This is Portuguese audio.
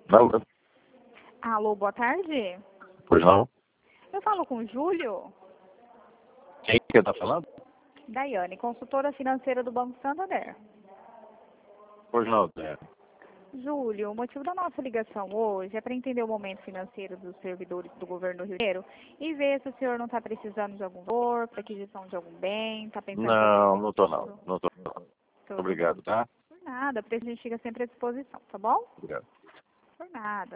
Alô? Alô, boa tarde. Pois não? Eu falo com o Júlio, Quem que tá falando? Daiane, consultora financeira do Banco Santander. Pois não, é. Júlio, o motivo da nossa ligação hoje é para entender o momento financeiro dos servidores do governo do Rio de Janeiro e ver se o senhor não está precisando de algum valor, para aquisição de algum bem, está pensando em fazer Não, algum não tô não. Não tô não. curso. Obrigado, tá? Por nada, a gente fica sempre à disposição, tá bom? Obrigado. Por nada.